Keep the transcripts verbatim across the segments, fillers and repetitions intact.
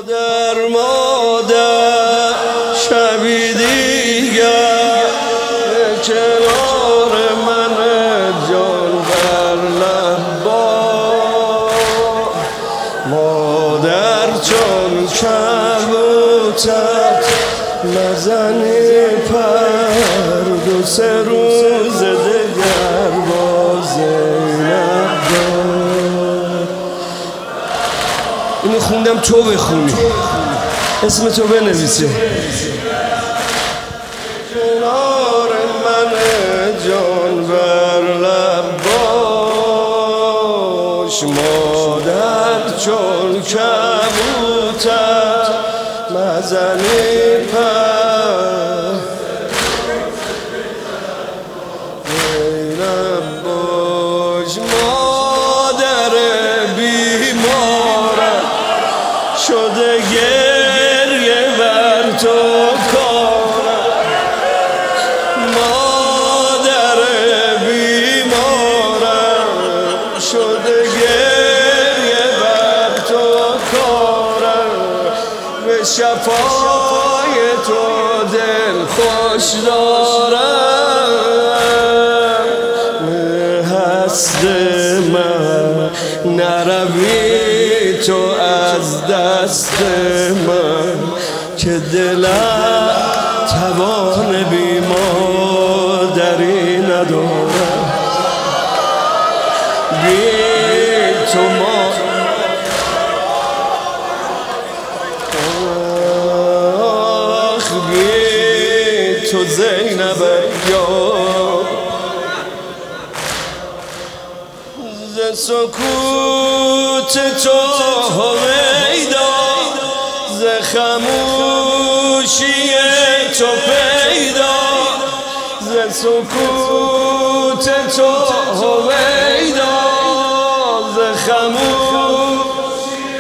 مادر مادر شبی دیگر کنار من جان بر لبا مادر چون کبوتر نزنی پر دو سه روز دگر باز اینو خوندم تو بخونی اسم تو بنویسه کنار من جان بر لب باش مادر چون کبوتر نزنی پر لب باش مادر بیمارم شده گریه بر تو کارم مادر بیمارم شده گریه بر تو کارم به شفای تو دل خوش دارم هست من نروی تو از دست من که دلم توان بی مادری ندارم بی تو ما آخ بی تو زینب یا ز سکوت تو هویدا ز خموشی تو پیدا ز سکوت تو هویدا ز خموشی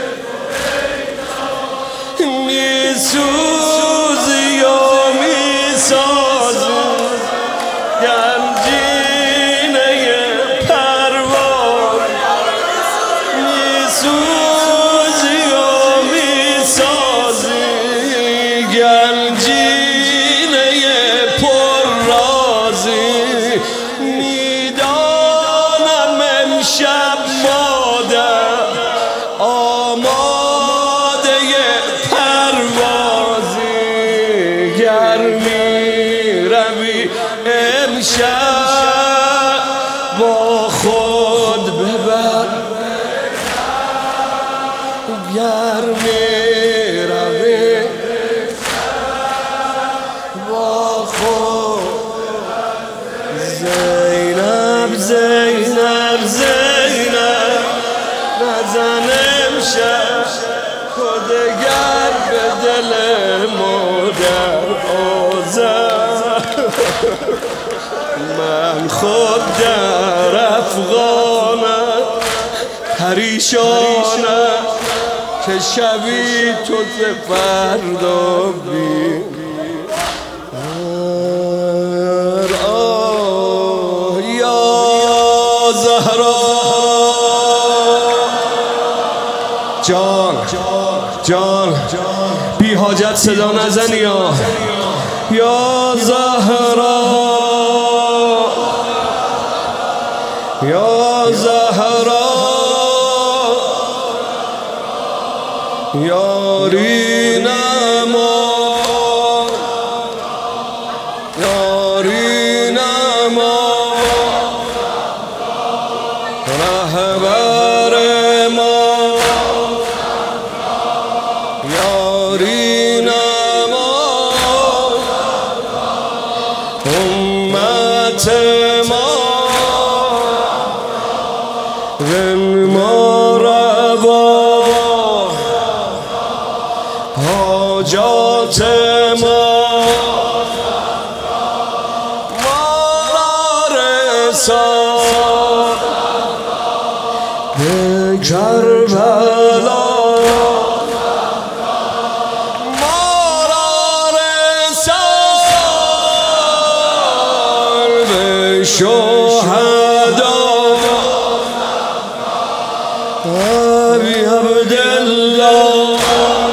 تو پیدا می سوزی و می سازی گنجینه پروار می سوزی و می سازی گنجینه پر رازی میدانم امشب مادر آماده پروازی گر میروی امشب با خود ببر گر میروی با خود زینب زینب زینب نزن امشب خودگر به دل مادر آزد من خود در افغانم پریشانم که شبی تو ز فردا بی آه یا زهرا جان جان بی حاجت صدا نزنی یا یا زهرا یا زهرا یاری نما یاری نما رهبر ما یاری نما امت ما ما روا حاجات ما ما رسان به کربلا ما رسان به شهدا ابی عبدالله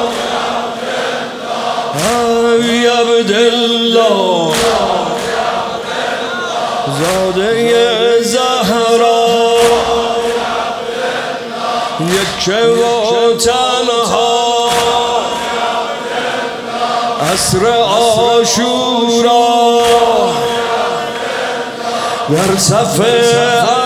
زاده زهرا یک و تنها عصر عاشورا در صف